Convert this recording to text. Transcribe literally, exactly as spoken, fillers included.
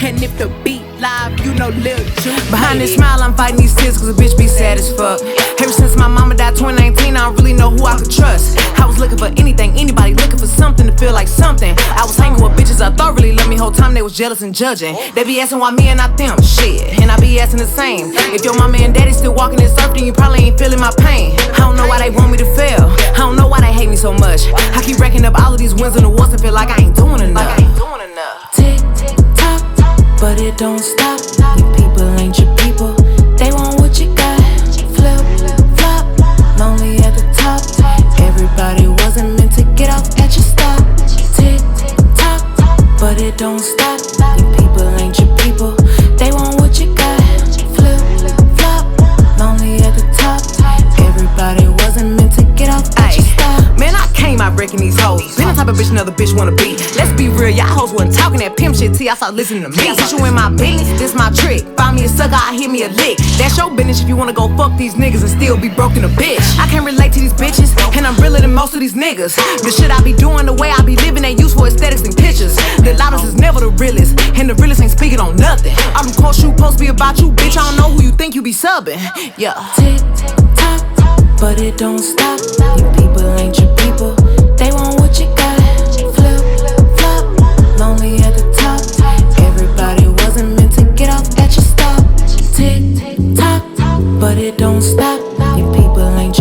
And if the beat live, you know Lil Juice. Behind this smile, I'm fighting these tears cause a bitch be sad as fuck. Ever since my mama died twenty nineteen, I don't really know who I could trust. I was looking for anything, anybody looking for something to feel like something. I was hanging with bitches I thought really loved me, whole time they was jealous and judging. They be asking why me and not them, shit, and I be asking the same. If your mama and daddy still walking this earth, then you probably ain't feeling my pain. I don't know why they want me to fail, I don't know why they hate me so much. I keep racking up all of these wins and awards and feel like I ain't doing enough. Tick, tock, but it don't stop. You people ain't your people, they want what you got. Flip, flop, lonely at the top. Everybody wasn't meant to get off at your stop. Tick, tock, but it don't stop. You people ain't your people, they want what you got. Flip, flop, lonely at the top. Everybody wasn't meant to get off at your stop. Man, I came out breaking these hoes. Been the type of bitch another bitch wanna be. Let's be real, y'all hoes wasn't talking that pimp shit till y'all start listening to me. I put you in my business, this my trick. Find me a sucker, I hit me a lick. That's your business if you wanna go fuck these niggas and still be broken a bitch. I can't relate to these bitches, and I'm realer than most of these niggas. The shit I be doing, the way I be living, ain't used for aesthetics and pictures. The loudest is never the realest, and the realest ain't speaking on nothing. All them quotes you supposed to be about you, bitch. I don't know who you think you be subbing. Yeah. Tick, tock, but it don't stop. You people ain't your people, they want what you got. Flip, flop, lonely at the top. Everybody wasn't meant to get off at your stop. Tick, tock, but it don't stop. You people ain't